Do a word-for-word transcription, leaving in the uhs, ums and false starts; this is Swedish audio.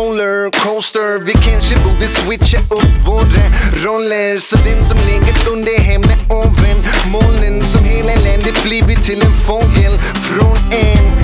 rollercoaster. Vi kanske borde switcha upp våra roller, så den som ligger under hemma oven molnen, som hela landet blivit till en fågel från en